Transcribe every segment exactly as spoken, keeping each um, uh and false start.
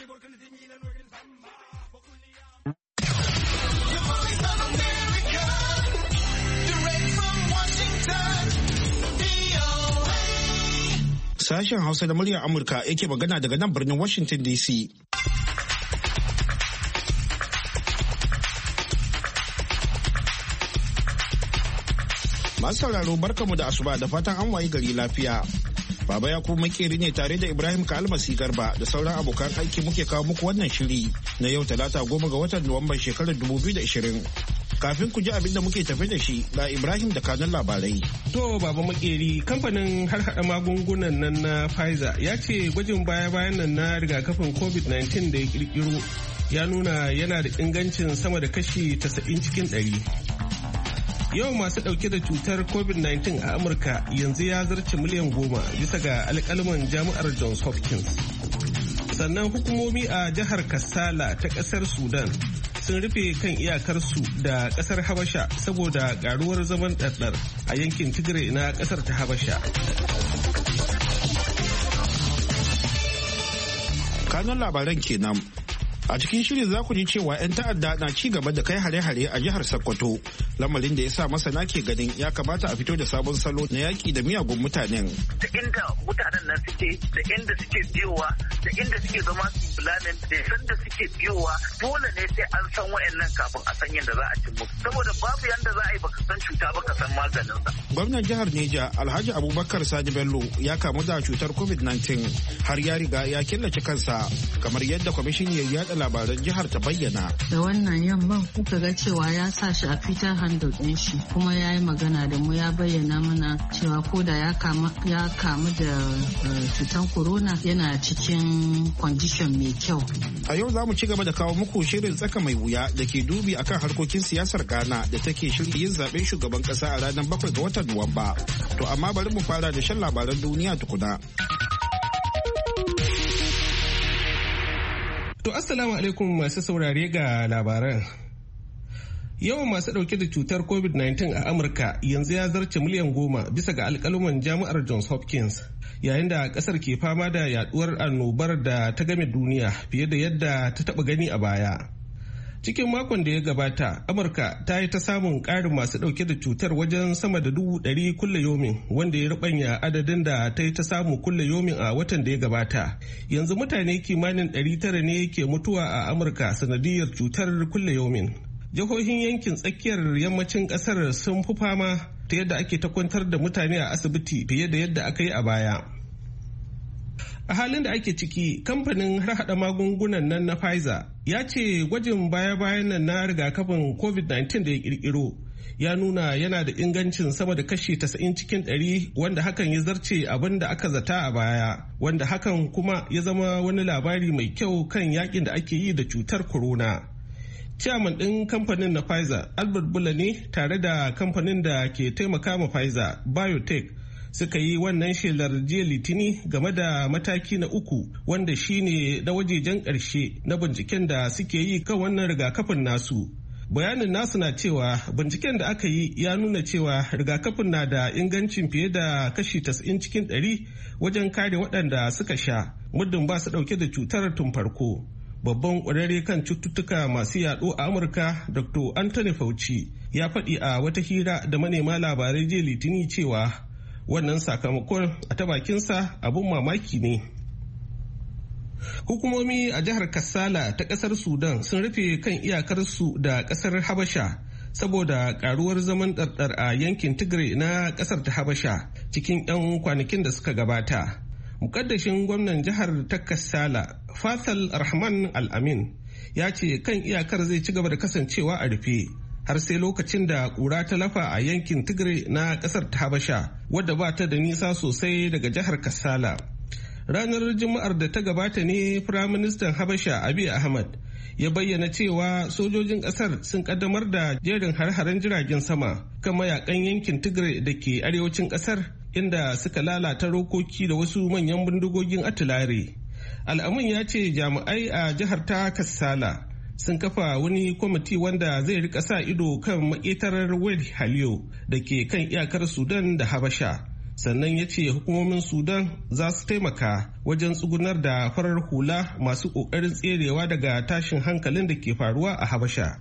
Sashen Hausa da muryar Amurka yake magana daga nan birnin Washington D C. Masu sauraro barkamu da asuba da fatan an wayi gari lafiya. Baba ya kuma makeri ne tare da Ibrahim Kalmasi Garba da sauran abokan aiki muke kawo muku wannan shiri na yau talata goma ga watan Nuwamban shekarar dubu biyu da ashirin. Kafin ku ji abin da muke tafe da shi ga Ibrahim da kanun labarai. To Baba Makeri, kamfanin harhaɗa magungunan nan na Pfizer ya ce gwajin baya-bayan nan na rigakafin covid nineteen da ya kirkiro ya nuna yana da ingancin sama da kashi tasa'in cikin ɗari. Yawan masu ɗauke da cutar covid nineteen a Amurka yanzu ya zarce miliyan goma bisa ga alƙalman jami'ar Johns Hopkins. Sannan hukumomi a jihar Kassala ta ƙasar Sudan sun rufe kan iyakarsu da kasar Habasha saboda karuwar zaman ɗaɗɗar a yankin Tigray na kasar ta Habasha. Kanun labaran kenan. A cikin shirin za ku ji cewa 'yan ta'adda na ci gaba da kai hare-hare a jihar Sokoto, lamarin da ya sa masana ke ganin ya kamata a fito da sabon salo na yaƙi da miyagun mutanen. Da inda mutanen nan suke, da inda suke biyowa, da inda suke zama su planin, da sanda suke biyowa, dole ne sai an san wayannan kafin a san yadda za a cin musu. Saboda babu yanda za a yi baka san cuta baka san maganinsa. Gwamnan jihar Neja Alhaji Abubakar Sani Bello ya kamu da cutar covid nineteen har ya riga ya killace kansa kamar yadda kwamishiniyar yaɗa labaran jihar ta bayyana. Da wannan yamman kuka ga cewa ya sa shi a Twitter handle ɗin shi kuma ya yi magana da mu ya bayyana mana cewa ko da ya kamu da cutar corona yana cikin condition mai kyau. A yau za mu ci gaba da kawo muku shirin tsaka mai wuya da ke dubi akan harkokin siyasar Ghana da take shirin yin zaben shugaban kasa a ranar bakwai ga watan Nuwamba. To amma bari mu fara da shan labaran duniya tukuna. To assalamu alaikum masu saurare ga labaran. Yawan masu ɗauke da cutar covid nineteen a Amurka yanzu ya zarce miliyan goma bisa ga alƙaluman jami'ar Johns Hopkins, yayin da ƙasar ke fama da yaduwar annobar da ta game duniya fiye da yadda ta taɓa gani a baya. Cikin makon da ya gabata, Amurka ta yi ta samun ƙarin masu ɗauke da cutar wajen sama da dubu ɗari kulle yomin, wanda ya rubanya adadin da ta yi ta samu kulle yomin a watan da ya gabata. Yanzu mutane kimanin ɗari tara ne ke mutuwa a Amurka sanadiyar cutar kulle yomin. Jihohin yankin tsakiyar yammacin ƙasar sun fi fama ta yadda ake ta kwantar da mutane a asibiti fiye da yadda aka yi a baya. A halin da ake ciki, kamfanin harhaɗa magungunan nan na Pfizer ya ce gwajin baya-bayan nan na rigakafin covid nineteen da ya kirkiro ya nuna yana da ingancin sama da kashi tasa'in cikin ɗari, wanda hakan ya zarce abin da aka zata a baya, wanda hakan kuma ya zama wani labari mai kyau kan yakin da ake yi da cutar corona. Chairman ɗin kamfanin na Pfizer, Albert Bourla ne tare da kamfanin da ke taimaka ma Pfizer, BioNTech, suka yi wannan shelar jiya litini game da mataki na uku wanda shine na wajejen ƙarshe na binciken da suke yi kan wannan rigakafin nasu. Bayanin nasu na cewa binciken da aka yi ya nuna cewa rigakafin na da ingancin fiye da kashi tasa'in cikin ɗari wajen kare waɗanda suka sha muddin ba su ɗauke da cutar tun farko. Babban ƙwararre kan cututtuka masu yaɗo a Amurka, Doctor Anthony Fauci, ya faɗi a wata hira da manema labarai jiya litini cewa wannan sakamakon a ta bakinsa abun mamaki ne. Hukumomi a jihar Kassala ta kasar Sudan sun rufe kan iyakarsu da kasar Habasha saboda karuwar zaman ɗarɗar a yankin Tigray na kasar ta Habasha cikin 'yan kwanakin da suka gabata. Mukaddashin gwamnan jihar ta Kassala, Faisal Rahman Al-Amin, ya ce kan iyakar zai ci gaba da kasancewa a rufe har sai lokacin da ƙura ta lafa a yankin Tigray na ƙasar ta Habasha, wadda ba ta da nisa sosai daga jihar Kassala. Ranar Juma'ar da ta gabata ne Firaministan Habasha Abiy Ahmed ya bayyana cewa sojojin ƙasar sun ƙaddamar da jerin har-haren jiragen sama kan mayakan yankin Tigray da ke arewacin ƙasar, inda suka lalata rokoki da wasu manyan bindigogin atilare. Al'amun ya ce jami'ai a jihar ta Kassala sun kafa wani kwamiti wanda zai rika sa ido kan maƙetarar Wadi Halio da ke kan iyakar Sudan da Habasha, sannan ya ce hukumomin Sudan za su taimaka wajen tsugunar da farar hula masu ƙoƙarin tserewa daga tashin hankalin da ke faruwa a Habasha.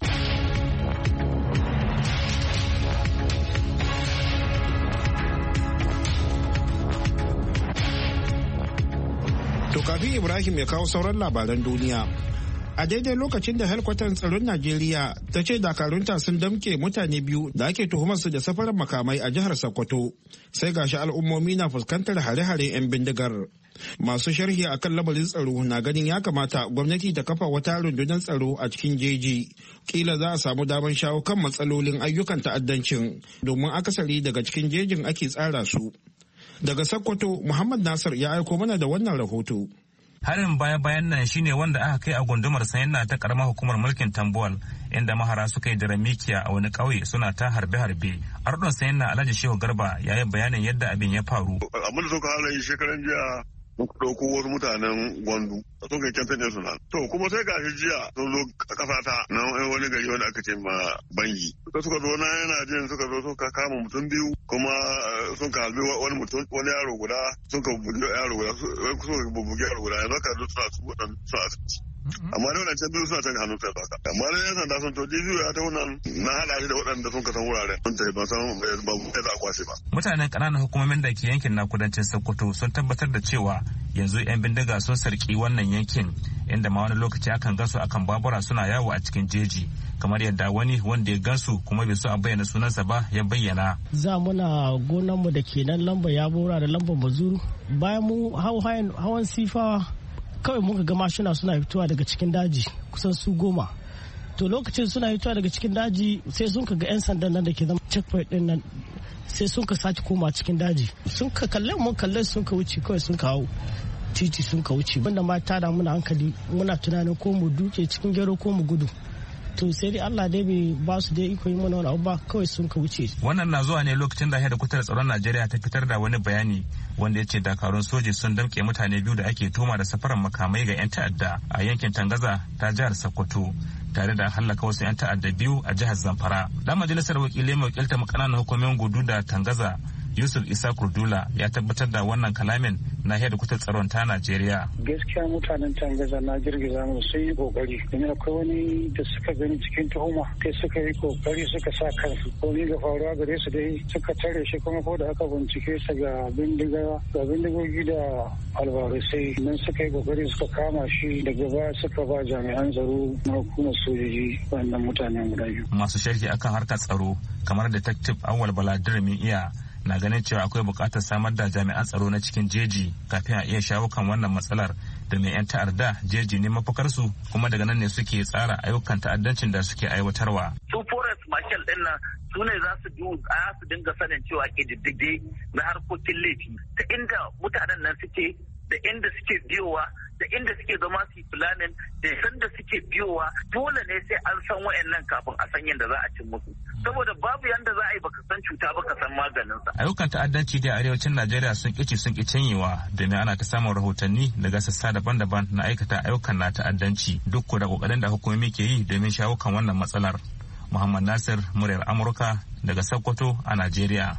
To kafin Ibrahim ya kawo sauran labaran duniya. A daidai lokacin da helkwatan tsaron Najeriya ta ce dakarunta sun damke mutane biyu da ake tuhumarsu da safarar makamai a jihar Sokoto, sai gashi al'ummomi na fuskantar hare-hare 'yan bindigar. Masu sharhi a kan lamarin tsaro na ganin ya kamata gwamnati ta kafa wata rundunar tsaro a cikin jeji. Kila za a samu damar shawo kan matsalolin ayyukan ta'addancin domin akasari daga cikin jejin ake tsara su. Daga Sokoto, Muhammad Nasir ya aiko mana da wannan rahoto. Harin baya-bayan nan shine wanda aka kai a gundumar Sayenna ta karamar hukumar mulkin Tambuwal, inda mahara suka yi da mikiya a wani ƙauye suna ta harbe-harbe. Ardon Sayenna Alhaji Shehu Garba ya yi bayanin yadda abin ya faru. Abin da suka halaye shekaran jiya sun ɗauko wasu mutanen Gwandu sun kai kyantar ne suna. To kuma sai ga jiya sun zo a ƙasa ta na wani gari wanda aka ce ma Bangi. Suka suka zo na yana jin suka zo suka kama mutum biyu kuma sun ka halbi wani mutum wani yaro guda sun ka bugi yaro guda sun ka bugi yaro guda yanzu ka zo suna su waɗanda suna asibiti. Amma da wannan can biyu suna can hannun sai baka. Amma da yan sanda sun to jijiyo ya ta wannan na haɗa shi da waɗanda sun ka san wuraren. Sun tafi ban san ba mu za a kwashe ba. Mutanen ƙananan hukumomin da ke yankin na kudancin Sokoto sun tabbatar da cewa yanzu 'yan bindiga sun sarki wannan yankin, inda ma wani lokaci akan gansu akan babura suna yawo a cikin jeji, kamar yadda wani wanda ya gansu kuma bai so a bayyana sunansa ba ya bayyana. Za muna gonanmu da ke nan lamba ya bora da lambar mazuru, bayan mu hawan sifa kawai muka ga mashina suna fitowa daga cikin daji kusan su goma. To lokacin suna fitowa daga cikin daji sai sun ka ga 'yan sandan nan da ke zama checkpoint din nan, sai sun ka sake koma cikin daji, sun ka kalle mun kalle sun ka wuce kawai sun kawo titi sun ka wuce, wanda ma tada muna hankali muna tunanin ko mu duke cikin gero ko mu gudu. To sai dai Allah dai bai ba su dai iko yi mana wani abu ba, kawai sun ka wuce. Wannan na zuwa ne lokacin da hedikwatar tsaron Najeriya ta fitar da wani bayani wanda ya ce dakarun soji sun damke mutane biyu da ake tuma da safarar makamai ga 'yan ta'adda a yankin Tangaza ta jihar Sokoto, tare da hallaka wasu 'yan ta'adda biyu a jihar Zamfara. Dan majalisar wakilai mai wakiltar ƙananan hukumomin Gudu da Tangaza, Yusuf Isa Kurdula, ya tabbatar da wannan kalamin na hedikwatar tsaron ta Najeriya. Gaskiya mutanen Tangaza na girgiza mu sun yi kokari. Kuma akwai wani da suka gani cikin tuhuma kai suka yi kokari suka sa kansu. Komai ga faruwa gare su dai suka tare shi, kuma ko da aka bincike su ga bindiga ga bindigogi da albarusai nan suka yi kokari suka kama shi, daga baya suka ba jami'an tsaro na hukumar sojoji wannan mutanen guda biyu. Masu sharhi akan harkar tsaro kamar Detective Awal Baladir iya na ganin cewa akwai buƙatar samar da jami'an tsaro na cikin jeji kafin a iya shawo kan wannan matsalar, da mai 'yan ta'adda jeji ne mafakarsu kuma daga nan ne suke tsara ayyukan ta'addancin da suke aiwatarwa. Su forest marshal din nan su ne za su su dinga sanin cewa ƙididdige na harkokin laifi ta inda mutanen nan suke da inda suke biyowa da inda suke zama su yi planning da sanda suke biyowa. Dole ne sai an san wayannan kafin a san yadda za a cin musu, saboda babu yanda za a yi baka san cuta baka san maganinsa. Ayyukan ta'addanci da arewacin Najeriya sun ƙici sun ƙi canyewa, domin ana ta samun rahotanni daga sassa daban-daban na aikata ayyukan na ta'addanci, duk da ƙoƙarin da hukumomi ke yi domin shawo kan wannan matsalar. Muhammad Nasir, muryar Amurka daga Sokoto a Najeriya.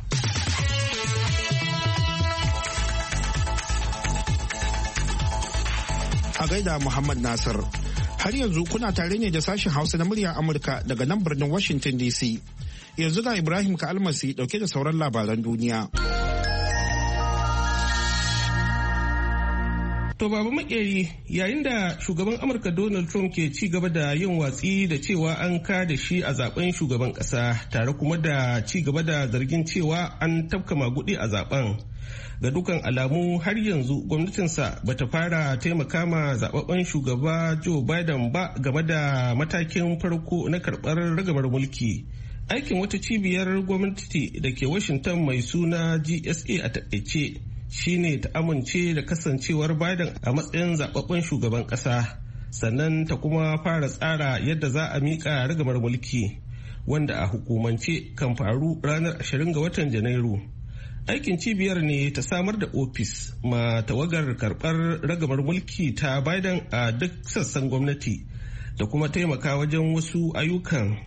A gaida Muhammad Nasir. Har yanzu kuna tare ne da sashen Hausa na muryar Amurka daga nan birnin Washington D C. Yanzu ga Ibrahim Ka'almasi dauke da sauran labaran duniya. To Baba Makeri, yayin da shugaban Amurka Donald Trump ke ci gaba da yin watsi da cewa an kada shi a zaben shugaban kasa, tare kuma da ci gaba da zargin cewa an tafka magudi a zaben. Ga dukan alamu har yanzu gwamnatinsa bata fara taimaka ma zababben shugaba Joe Biden ba game da matakin farko na karɓar ragamar mulki. Aikin wata cibiyar gwamnati da ke Washington mai suna G S A a taƙaice shine ta amince da kasancewar Biden a matsayin zababben shugaban ƙasa, sannan ta kuma fara tsara yadda za a miƙa ragamar mulki, wanda a hukumance kan faru ranar ashirin ga watan Janairu. Aikin cibiyar ne ta samar da ofis ma tawagar karɓar ragamar mulki ta Biden a duk sassan gwamnati da kuma taimaka wajen wasu ayyukan.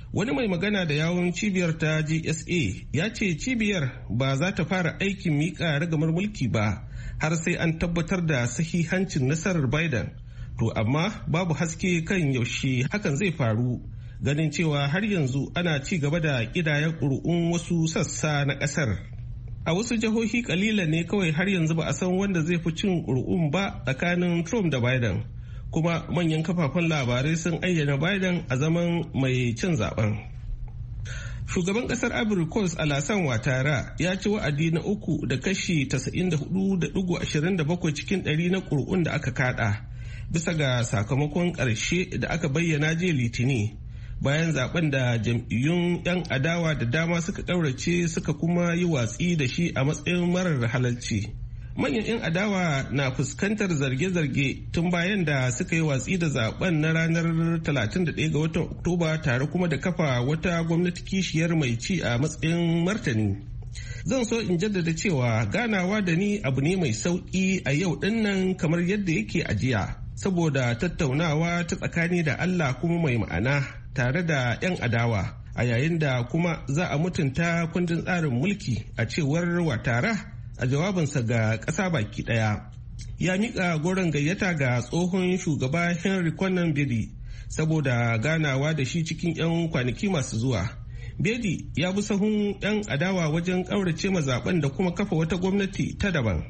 Wani mai magana da yawun cibiyar ta G S A ya ce cibiyar ba za ta fara aikin miƙa ragamar mulki ba har sai an tabbatar da sahihancin nasarar Biden. To amma babu haske kan yaushe hakan zai faru, ganin cewa har yanzu ana ci gaba da ƙidayar ƙuri'un wasu sassa na ƙasar. A wasu jihohi kalilan ne kawai har yanzu ba a san wanda zai fi cin ƙuri'un ba tsakanin Trump da Biden. Kuma manyan kafafen labarai sun ayyana Biden a zaman mai cin zaben. Shugaban kasar Ivory Coast Alassane Ouattara ya ci wa'adi na uku da kashi tasa'in da hudu da digo ashirin da bakwai cikin ɗari na ƙuri'un da aka kada, bisa ga sakamakon ƙarshe da aka bayyana jiya Litini, bayan zaben da jam'iyyun 'yan adawa da dama suka ƙaurace suka kuma yi watsi da shi a matsayin marar halalci. Manyan 'yan adawa na fuskantar zarge-zarge tun bayan da suka yi watsi da zaben na ranar talatin da ɗaya ga watan Oktoba, tare kuma da kafa wata gwamnati kishiyar mai ci a matsayin martani. Zan so in jaddada cewa ganawa da ni abu ne mai sauƙi a yau dinnan kamar yadda yake a jiya, saboda tattaunawa ta tsakani da Allah kuma mai ma'ana tare da 'yan adawa, a yayin da kuma za a mutunta kundin tsarin mulki, a cewar Ouattara a jawabinsa ga ƙasa baki ɗaya. Ya miƙa goron gayyata ga tsohon shugaba Henry Konan Bedi saboda ganawa da shi cikin 'yan kwanaki masu zuwa. Bedi ya bi sahun 'yan adawa wajen ƙaurace mazaɓen da kuma kafa wata gwamnati ta daban.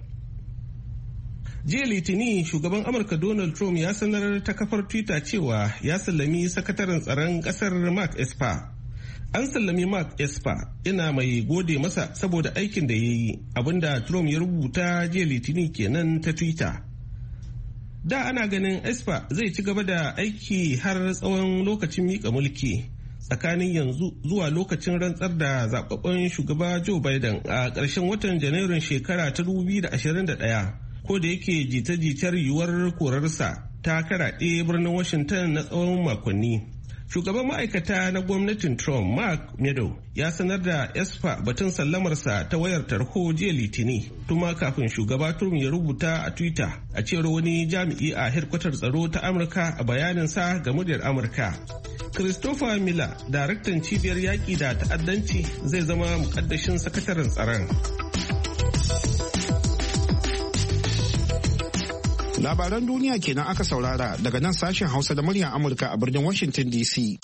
Jiya Litinin shugaban Amurka Donald Trump ya sanar ta kafar Twitter cewa ya sallami sakataren tsaron ƙasar Mark Esper. An sallami Mark Esper, ina mai gode masa saboda aikin da ya yi, abinda Trump ya rubuta jiya Litinin kenan ta Twitter. Da ana ganin Esper zai ci gaba da aiki har tsawon lokacin mika mulki tsakanin yanzu zuwa lokacin rantsar da zababben shugaba Joe Biden a ƙarshen watan Janairun shekara ta dubu biyu da ashirin da ɗaya, ko da yake jita-jitar yiwuwar korarsa ta karaɗe birnin Washington na tsawon makonni. Shugaban ma'aikata na gwamnatin Trump, Mark Meadow, ya sanar da Esper batun sallamarsa ta wayar tarho jiya Litini, tuma kafin shugaba Trump ya rubuta a Twitter, a cewar wani jami'i a hedkwatar tsaro ta Amurka a bayaninsa ga muryar Amurka. Christopher Miller, daraktan cibiyar yaƙi da ta'addanci, zai zama muƙaddashin sakataren tsaron. Labaran duniya kenan aka saurara daga nan sashen Hausa da muryar Amurka a birnin Washington D C.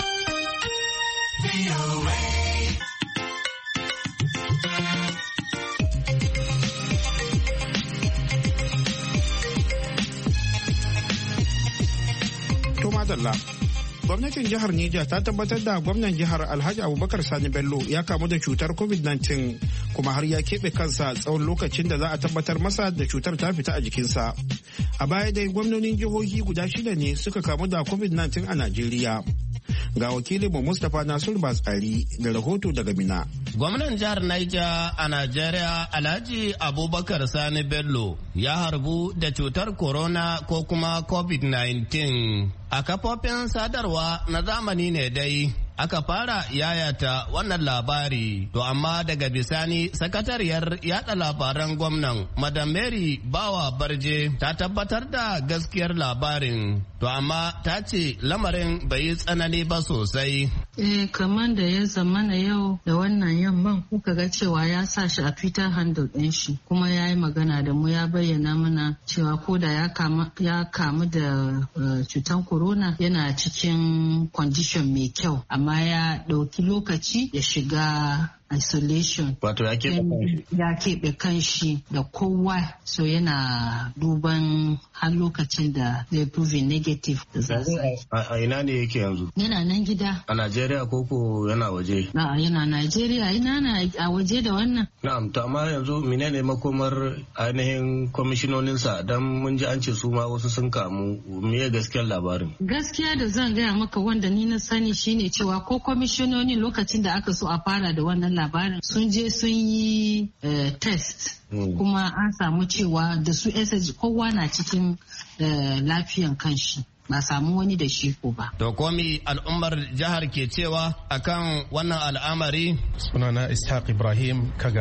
To madalla. Gwamnatin jihar Neja ta tabbatar da gwamnan jihar Alhaji Abubakar Sani Bello ya kamu da cutar covid nineteen kuma har ya keɓe kansa tsawon lokacin da za a tabbatar masa da cutar ta fita a jikinsa. A baya dai gwamnonin jihohi guda shida ne suka kamu da covid nineteen a Najeriya. Ga wakilinmu Mustapha Nasiru Batsari da rahoto daga Mina. Gwamnan jihar Niger a Najeriya Alhaji Abubakar Sani Bello ya harbu da cutar corona ko kuma covid nineteen. A kafofin sadarwa na zamani ne dai aka fara yayata wannan labari, to amma daga bisani sakatariyar yada labaran gwamnan Madam Mary Bawa Barje ta tabbatar da gaskiyar labarin, to amma ta ce lamarin bai yi tsanani ba sosai. Eh, kamar da ya zamana yau da wannan yamman kuka ga cewa ya sa shi a Twitter handle ɗin shi, kuma ya yi magana da mu, ya bayyana mana cewa ko da ya kamu da uh, cutar corona yana cikin condition mai kyau, amma ya ɗauki lokaci ya shiga isolation. Wato ya keɓe ya keɓe kanshi da kowa, so yana duban har lokacin da zai prove negative da za a ina ne yake yanzu? Yana nan gida. A Najeriya ko ko yana waje? Na yana Najeriya, ina na a waje da wannan. Na'am, to amma yanzu menene makomar ainihin kwamishinoninsa, dan mun ji an ce su ma wasu sun kamu, me gaskiyar labarin? Gaskiya da zan gaya maka wanda ni na sani shine cewa ko kwamishinonin lokacin da aka so a fara da wannan labarin sun je sun yi uh, test mm. kuma an samu cewa da su S H kowa na cikin uh, lafiyan kanshi, ba samu wani da shi ko ba. To komi al'ummar jihar ke cewa akan wannan al'amari? Sunana Ishaq Ibrahim Kagara.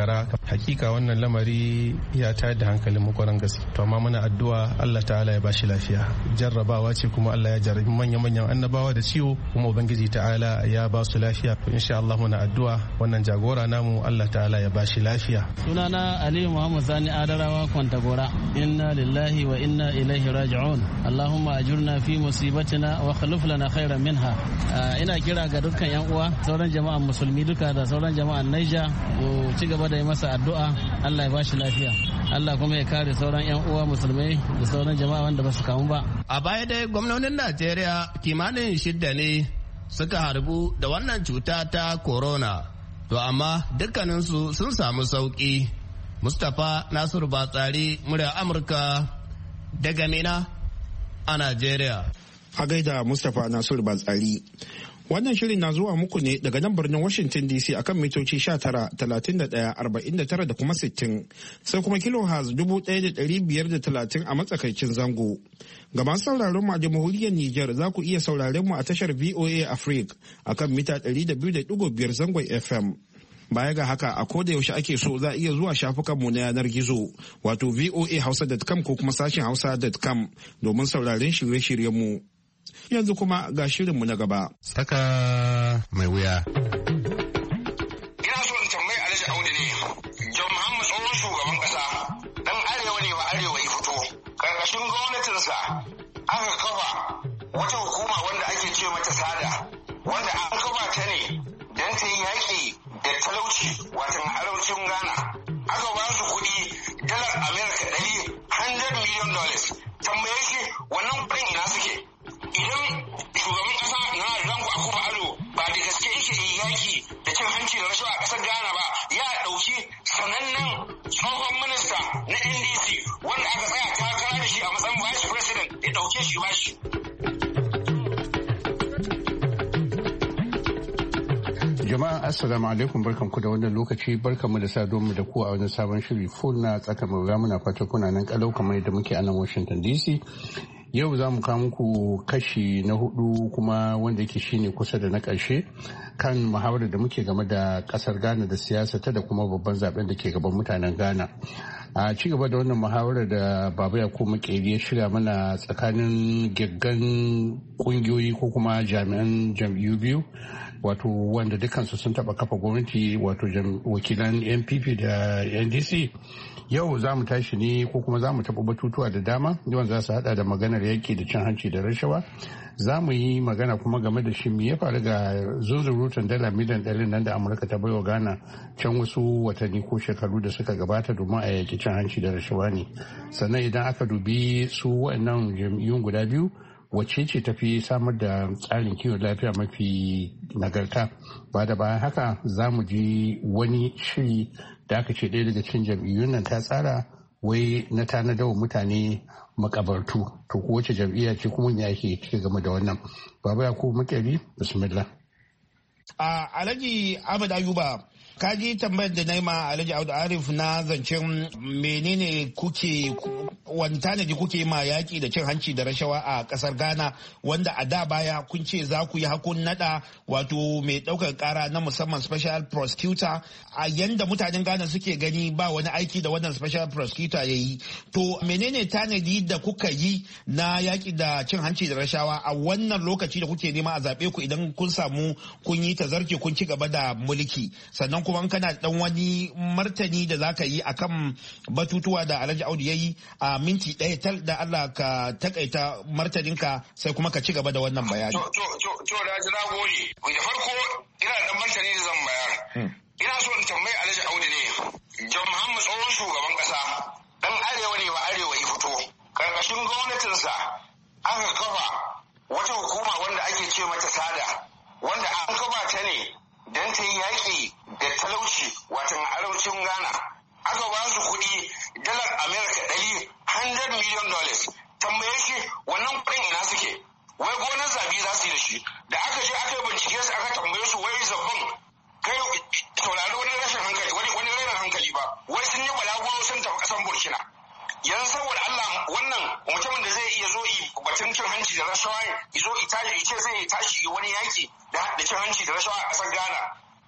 hakika wannan lamari ya tayar da hankalin mu kwaran gaske to amma muna addu'a Allah ta'ala ya bashi lafiya jarrabawa ce kuma Allah ya jarrabi manyan manyan annabawa da ciwo kuma ubangiji ta'ala ya ba su lafiya to insha Allah muna addu'a wannan jagora namu Allah ta'ala ya bashi lafiya. Sunana Ali Muhammad Sani Adarawa Kwantagora. Inna lillahi wa inna ilaihi raji'un. Allahumma ajurna fi musibatina wa khlif lana khairan minha. Ina kira ga dukkan yan uwa sauran jama'an musulmi duka da sauran jama'an Niger ku ci gaba da yi masa addu'a Allah ya bashi lafiya. Allah kuma ya kare sauran yan uwa musulmai da sauran jama'a wanda ba su kamu ba. A baya dai gwamnonin Najeriya kimanin shidda ne suka harbu da wannan cuta ta corona. To amma dukkaninsu sun samu sauki. Mustapha Nasiru Batsari, murya Amurka daga Mina a Najeriya. A gaida Mustapha Nasiru Batsari. Wannan shirin na zuwa muku ne daga nan birnin Washington D C akan mitoci sha tara, talatin da ɗaya, arba'in da tara da kuma sittin, sai kuma kilohertz dubu ɗaya da ɗari biyar da talatin a matsakaicin zango. Ga masu sauraron mu a jamhuriyar Nijar za ku iya sauraren mu a tashar V O A Africa akan mita ɗari da biyu da ɗigo biyar zangon F M. Baya ga haka a koda yaushe ake so za a iya zuwa shafukanmu na yanar gizo wato voa hausa dot com ko kuma sashen hausa dot com domin sauraren shirye-shiryenmu. Yanzu kuma ga shirinmu na gaba. Tsaka mai wuya. Ina so in tambayi Alhaji Audu ne, John Muhammad tsohon shugaban kasa dan arewa ne wa arewa ya fito. Karkashin gwamnatinsa aka kafa wata hukuma wanda ake ce mata sada, wanda an kafa ta ne don ta yi yaƙi da talauci watan arewacin Ghana. Aka ba su kuɗi dalar Amerika ɗari hundred million dollars. Tambaye shi wannan kuɗin ina suke? Idan shugaban ƙasa na Rango Akufo Addo ba da gaske yake yi yaƙi da cin hanci da rashawa a ƙasar Ghana ba, ya ɗauki sanannen tsohon minista na N D C wanda aka tsaya takara da shi a matsayin vice president ya ɗauke shi ba shi. Jama'a assalamu alaikum barkanku da wannan lokaci barkanmu da saduwa mu da ku a wani sabon shiri full na tsaka mai wuya muna fata kuna nan kalau kamar yadda muke a nan Washington D C. Yau za mu kawo muku kashi na hudu kuma wanda yake shine kusa da na ƙarshe kan muhawarar da muke game da ƙasar Ghana da siyasa ta da kuma babban zaben da ke gaban mutanen Ghana. A ci gaba da wannan muhawarar da Baba Yakubu Makeri ya shirya mana tsakanin gaggan kungiyoyi ko kuma jami'an jam'iyyu biyu wato wanda dukansu sun taba kafa gwamnati wato wakilan N P P da N D C. Yau za mu tashi ne ko kuma za mu taɓa batutuwa da dama yawan za su hada da maganar yaƙi da cin hanci da rashawa. Za mu yi magana kuma game da shi me ya faru ga zunzurutun dala miliyan ɗari nan da Amurka ta baiwa Ghana can wasu watanni ko shekaru da suka gabata domin a yaƙi cin hanci da rashawa ne. Sannan idan aka dubi su waɗannan jam'iyyun guda biyu wacce ce tafi samar da tsarin kiwon lafiya mafi nagarta. Ba da bayan haka za mu ji wani shiri da aka ce ɗaya daga cikin jam'iyyun nan ta tsara wai na tanadawa mutane makabartu. To ko wace jam'iyya ce kuma ya ke cike game da wannan? Baba Yakubu Makeri, bismillah. A Alhaji Ahmad Ayuba, ka ji tambayar da na yi ma Alhaji Audu Arif na zancen menene kuke wani tanadi kuke ma yaƙi da cin hanci da rashawa a ƙasar Ghana wanda a da baya kun ce za ku yi hakun nada wato mai ɗaukar ƙara na musamman special prosecutor a yanda mutanen Ghana suke gani ba wani aiki da wannan special prosecutor ya yi. To menene tanadi da kuka yi na yaƙi da cin hanci da rashawa a wannan lokaci da kuke nema a zaɓe ku idan kun samu kun yi tazarce kun ci gaba da mulki? Sannan kuma kana dan wani martani da zaka yi akan batutuwa da Alhaji Audu ya yi a minti ɗaya tal da Allah ka takaita martaninka sai kuma ka ci gaba da wannan bayani. To to to to da ji nagode. Da farko ina da martani da zan bayar. Ina so in tambayi Alhaji Audu ne. John Muhammad tsohon shugaban kasa dan arewa ne wa arewa ya fito. Karkashin gwamnatinsa aka kafa wata hukuma wanda ake ce mata sada wanda an kafa ta ne don ta yi yaƙi da talauci watan arewacin Ghana. Aka ba su kuɗi dalar Amerika ɗari hundred million dollars. Tambaye shi wannan kuɗin ina suke? Wai gonar zabi za su yi da shi. Da aka je aka yi bincike su aka tambaye su wai zabbin kai saurari wani rashin hankali wani wani rainin hankali ba. Wai sun yi balaguro sun tafi ƙasan Burkina. Yanzu saboda Allah wannan mutumin da zai iya zo yi batun cin hanci da rashawa ya zo ita ce zai tashi wani yaƙi da cin hanci da rashawa a ƙasar Ghana.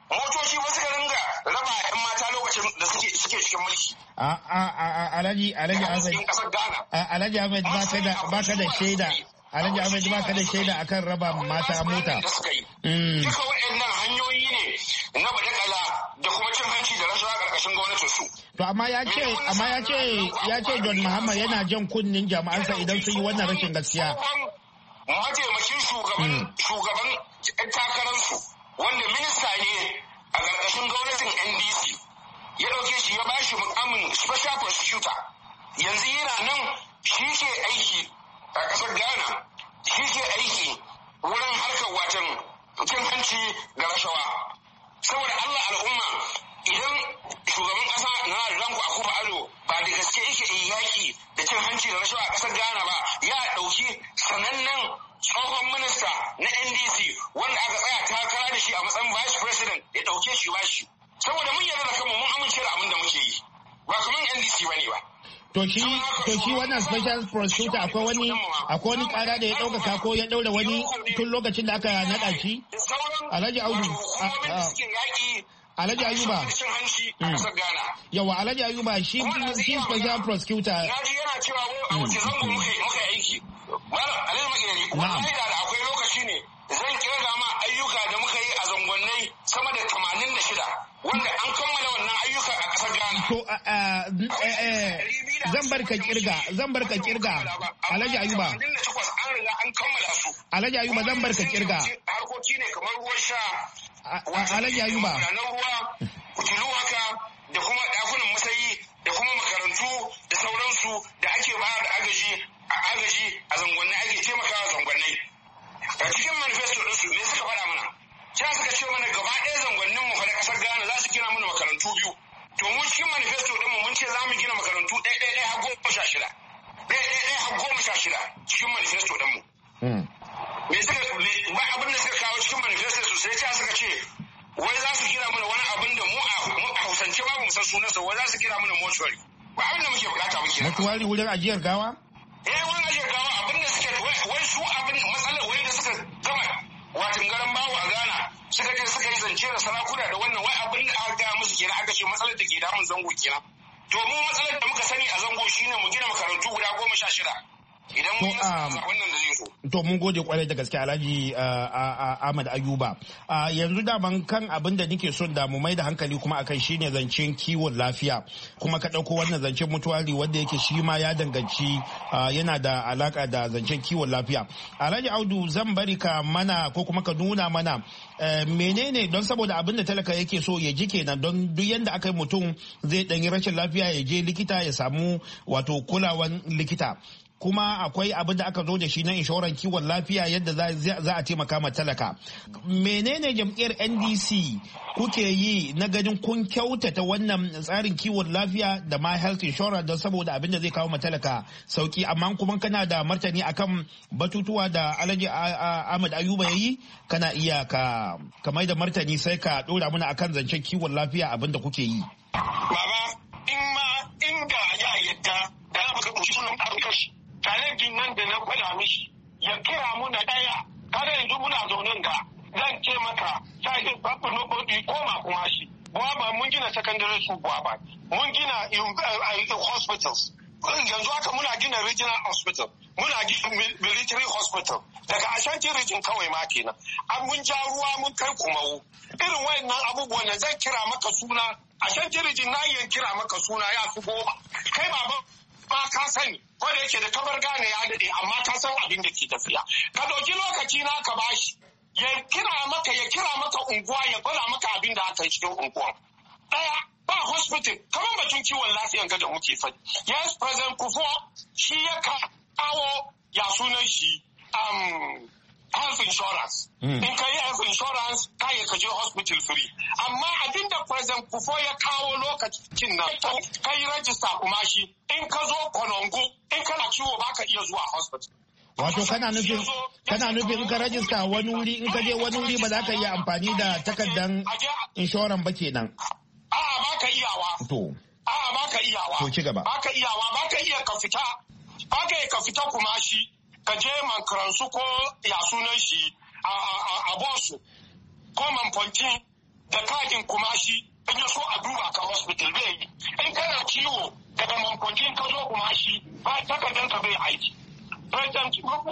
motoci ba suka ringa raba yan mata lokacin da suke suke cikin mulki a a a alhaji alhaji Ahmed alhaji Ahmed ba ka da ba ka da shaida alhaji Ahmed ba ka da shaida akan raba mata mota duka waɗannan hanyoyi ne na badakala da kuma cin hanci da rashawa karkashin gwamnatin su to amma ya ce amma ya ce ya ce John Muhammad yana jan kunnin jama'ansa idan sun yi wannan rashin gaskiya mataimakin shugaban shugaban takararsu wanda minista ne a ƙarƙashin gwamnatin N D C ya ɗauke shi ya bashi mukamin special prosecutor yanzu yana nan shi ke aiki a ƙasar Ghana shi ke aiki wurin harkar watan cin hanci da rashawa saboda Allah al'umma idan shugaban ƙasa na Ranko Akufo-Addo ba da gaske yake yaki da cin hanci da rashawa a ƙasar Ghana ba ya ɗauki sanannen tsohon minista na N D C wanda aka tsaya takara da shi a matsayin vice president ya dauke shi ba shi saboda mun yarda da kanmu mun amince da abin da muke yi ba kamar N D C bane ba to shi to shi wannan special prosecutor akwai wani akwai wani kara da ya dauka ko ya daura wani tun lokacin da aka nada shi Alhaji Audu Alhaji Ayuba yawa Alhaji Ayuba shi shi special prosecutor naji yana cewa a wace zango muka muka aiki malam Alhaji Magiri wallahi da akwai lokaci ne zan kirga ma ayyuka da muka yi a zangonnai sama da tamanin da shida wanda an kammala wannan ayyuka a ƙasar Ghana to zan bar ka kirga zan bar ka kirga Alhaji Ayuba an riga an kammala su Alhaji Ayuba zan bar ka kirga harkoki ne kamar ruwan sha Alhaji Ayuba na ruwa kutilu haka da kuma dakunan masayi da kuma makarantu da sauransu da ake bayar da agaji a agaji a zangonnai ake taimakawa zangonnai a cikin manifesto ɗinsu ne suka faɗa mana sai suka ce mana gaba ɗaya zangonnin mu na ƙasar Ghana za su gina mana makarantu biyu to mu cikin manifesto ɗin mu mun ce za mu gina makarantu ɗaya ɗaya ɗaya har goma sha shida ɗaya ɗaya ɗaya har goma sha shida cikin manifesto ɗin mu me suka ba abin da suka kawo cikin manifesto su sai ta suka ce wai za su gina mana wani abin da mu a Hausance babu mu san sunansa wai za su gina mana mortuary ba abin da muke bukata muke mortuary wurin ajiyar gawa eh wurin ajiyar gawa abin da suke wai su abin matsalar wai da suka gama watan garan bawo a Ghana suka je suka yi zance da sarakuna da wannan wai abin da aka ga musu kenan aka ce matsalar da ke damun zango kenan to mu matsalar da muka sani a zango shine mu gina makarantu guda goma sha shida idan mun yi wannan da zai so to mun gode kwarai da gaske Alhaji Ahmad Ayuba yanzu daman kan abin da nake son da mu mai da hankali kuma akan shine zancen kiwon lafiya kuma ka dauko wannan zancen mutuwari wanda yake shi ma ya danganci yana da alaka da zancen kiwon lafiya Alhaji Audu zan bari ka mana ko kuma ka nuna mana menene don saboda abin da talaka yake so ya ji kenan don duk yanda aka yi mutum zai danyi rashin lafiya ya je likita ya samu wato kulawan likita kuma akwai abin da aka zo da shi na inshoran kiwon lafiya yadda za a taimaka ma talaka. Menene jam'iyyar N D C kuke yi na ganin kun kyautata wannan tsarin kiwon lafiya da ma health insurance don saboda abin da zai kawo ma talaka sauki, amma kuma kana da martani akan batutuwa da Alhaji Ahmad Ayuba ya yi kana iya ka mai da martani sai ka dora mana akan zancen kiwon lafiya abin da kuke yi. Baba in ma inda ya yadda da ya baka kushi sunan kashi talabijin nan da na gwada mishi ya kira muna ɗaya kada yanzu muna zaunin ga zan ce maka sai babu nobody koma kuma shi buwaba mun gina secondary school buwaba mun gina hospitals yanzu haka muna gina regional hospital muna gina military hospital daga ashanti region kawai ma kenan an mun ja ruwa mun kai kumawu irin wayannan abubuwan da zan kira maka suna ashanti region na iya kira maka suna ya fi goma kai baba ba ka sani ko da yake da kabar gane ya dade amma ka san abin da ke tafiya ka dauki lokaci na ka bashi ya kira maka ya kira maka unguwa ya gwada maka abin da aka yi cikin unguwa daya ba hospital kamar batun kiwon lafiyan ga da muke faɗi yes president Kufo shi ya kawo ya sunan shi um, health insurance mm. in ka yi health insurance ka yi ka je hospital free amma abin da president Kufo ya kawo lokacin nan ka yi register kuma shi in ka zo Konongo in kana ciwo baka iya zuwa hospital. Wato kana nufin kana nufin in ka rajista wani wuri in ka je wani wuri ba za ka iya amfani da takardan inshoran ba kenan. A'a baka iyawa. To. A'a baka iyawa. To ci gaba. Baka iyawa baka iya ka fita baka iya ka fita kuma shi ka je mankaransu ko ya sunan shi a bosu ko manfonti da kadin kumashi in ya so a duba ka hospital bai yi. In kana ciwo daga mankwancin ka zo kumashi ba takardar ka bai aiki. President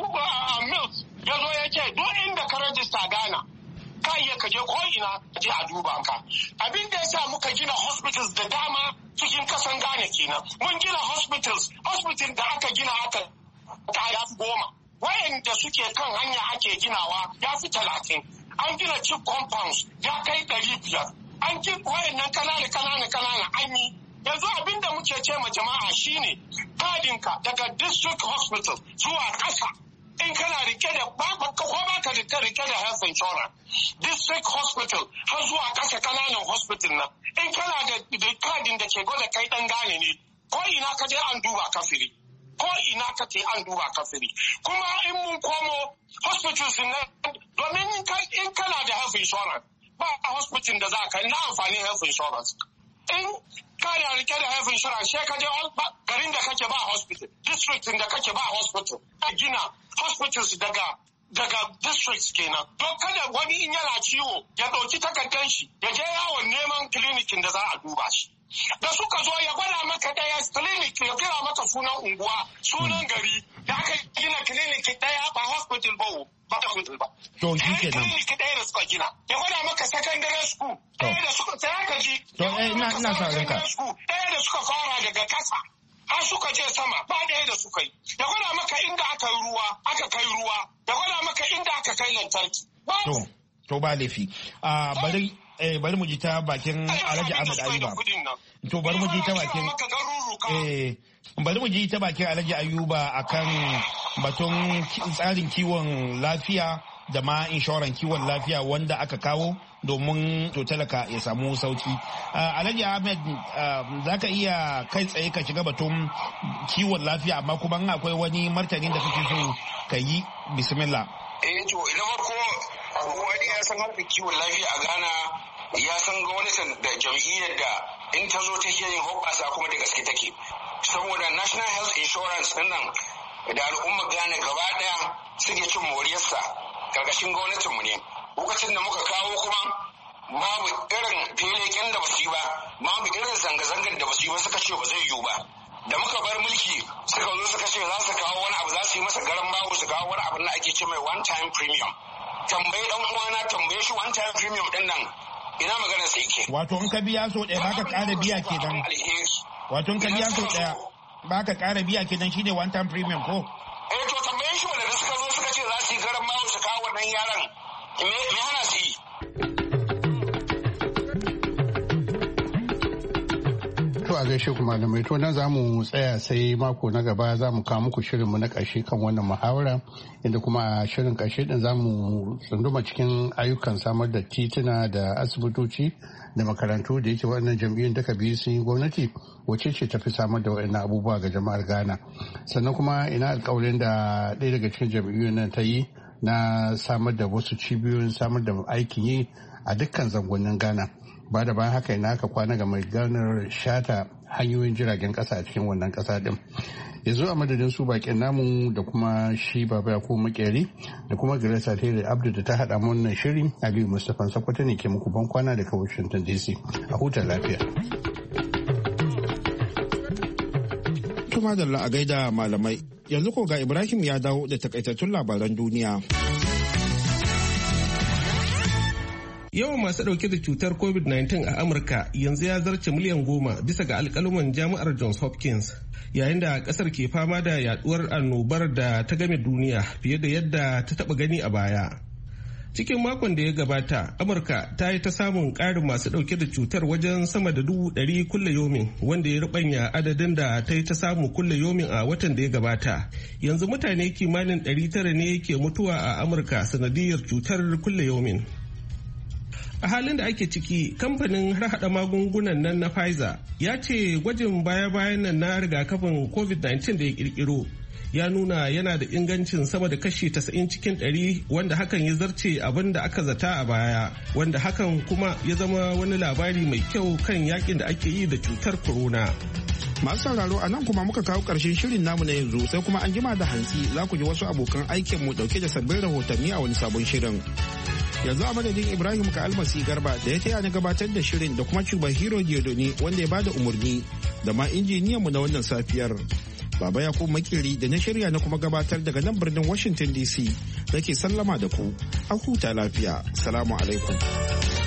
Mills ya zo ya ce duk inda ka rajista Ghana ka iya ka je ko ina ka je a duba ka. Abin da ya sa muka gina hospitals da dama cikin kasan Ghana kenan. Mun gina hospitals, hospital da aka gina aka ta ya fi goma. Wayanda suke kan hanya ake ginawa ya fi talatin. An gina chip compounds ya kai ɗari biyar. An gina wayannan kanana kanana kanana an yi. Yanzu abin da muke ce ma jama'a shine kadinka daga district hospital zuwa ƙasa. In kana rike da ba ko ba ka rike rike da health insurance district hospital har zuwa ƙasa kananan hospital nan. In kana da kadin da ke gwada kai dan gane ne ko ina ka je an duba ka firi. Ko ina ka ce an duba ka firi. Kuma in mun komo hospitals nan domin in kana da health insurance ba a hospital da za ka na amfani health insurance. In kana rike da health insurance sai ka je garin da kake ba hospital, district da kake ba hospital. A gina hospitals daga daga districts kenan. Don kada wani in yana ciwo ya ɗauki takardar shi ya je yawon neman klinikin da za a duba shi. Da suka zo ya gwada maka ɗaya clinic ya kira maka sunan unguwa, sunan gari, da aka gina clinic ɗaya ba hospital ba ba hospital ba. To shi kenan. Clinic ɗaya da suka gina. Ya gwada maka secondary school. Ɗaya da suka tsaya ka ji. To eh ina ina sauraron ka. Ɗaya da suka fara daga ƙasa. Har suka je sama ba ɗaya da suka yi. Ya gwada maka inda aka yi ruwa, aka kai ruwa. Ya gwada maka inda aka kai lantarki. To to ba laifi. Ah bari eh bari mu ji ta bakin Alhaji Ahmad Ayuba. To bari mu ji ta bakin eh bari mu ji ta bakin Alhaji Ayuba akan batun tsarin kiwon lafiya da ma inshoran kiwon lafiya wanda aka kawo domin to talaka ya samu sauki. Alhaji Ahmed za ka iya kai tsaye ka shiga batun kiwon lafiya amma kuma akwai wani martanin da kake so ka yi bismillah. Eh to ina farko wani ya san harkar kiwon lafiya a Ghana ya san gwamnatin da jam'iyyar da in ta zo ta yin hoɓɓasa kuma da gaske take. Saboda National Health Insurance din nan da al'ummar Ghana gaba daya suke cin moriyarsa karkashin gwamnatinmu ne. Lokacin da muka kawo kuma babu irin feleken da basu yi ba, babu irin zanga-zangar da basu yi ba suka ce ba zai yiwu ba. Da muka bar mulki suka zo suka ce za su kawo wani abu za su yi masa garan babu su kawo wani abu na ake ce mai one time premium. Tambayi dan uwana tambaye shi one time premium din nan ina maganar sa yake. Wato in ka biya so ɗaya baka ƙara biya kenan. Wato in ka biya so ɗaya baka ƙara biya kenan shine one time premium ko? Eh to tambaye shi wanda suka zo suka ce za su yi garan babu su kawo wannan yaran. Me me hana su yi? To a gaishe ku malamai to nan za mu tsaya sai mako na gaba za mu kawo muku shirinmu na ƙarshe kan wannan muhawara inda kuma a shirin ƙarshe din za mu tsunduma cikin ayyukan samar da tituna da asibitoci da makarantu da yake waɗannan jam'iyyun duka biyu sun yi gwamnati wacce ce tafi samar da waɗannan abubuwa ga jama'ar Ghana sannan kuma ina alƙawarin da ɗaya daga cikin jam'iyyun nan ta yi na samar da wasu cibiyoyin samar da aikin yi a dukkan zangonin Ghana. Ba da bayan haka ina aka kwana ga mai ganar shata hanyoyin jiragen kasa a cikin wannan kasa din. Yanzu a madadin su bakin namu da kuma shi baba ya kuma makeri da kuma Grace Tere Abdu da ta hada mu wannan shiri Aliyu Mustapha Sakwato ne ke muku ban kwana daga Washington D C. A huta lafiya. Kuma da a gaida malamai yanzu ko ga Ibrahim ya dawo da takaitattun labaran duniya. Yawan masu ɗauke da cutar covid nineteen a Amurka yanzu ya zarce miliyan goma bisa ga alƙaluman jami'ar Johns Hopkins, yayin da ƙasar ke fama da yaduwar annobar da ta game duniya fiye da yadda ta taɓa gani a baya. Cikin makon da ya gabata, Amurka ta yi ta samun ƙarin masu ɗauke da cutar wajen sama da dubu ɗari kulle yomin, wanda ya rubanya adadin da ta yi ta samu kulle yomin a watan da ya gabata. Yanzu mutane kimanin ɗari tara ne ke mutuwa a Amurka sanadiyar cutar kulle yomin. A halin da ake ciki, kamfanin harhaɗa magungunan nan na Pfizer ya ce gwajin baya-bayan nan na rigakafin covid nineteen da ya kirkiro ya nuna yana da ingancin sama da kashi tasa'in cikin ɗari, wanda hakan ya zarce abin da aka zata a baya, wanda hakan kuma ya zama wani labari mai kyau kan yakin da ake yi da cutar corona. Masu sauraro a nan kuma muka kawo ƙarshen shirin namu na yanzu, sai kuma an jima da hantsi za ku ji wasu abokan aikinmu ɗauke da sabbin rahotanni a wani sabon shirin. Yanzu a madadin Ibrahim ka almasi garba da ya taya na gabatar da shirin da kuma Cuba Hero Diodone wanda ya bada umarni da ma injiniyanmu na wannan safiyar. Baba Yakubu Makiri da na shirya na kuma gabatar daga nan birnin Washington D C da ke sallama da ku. A huta lafiya. Salamu alaikum.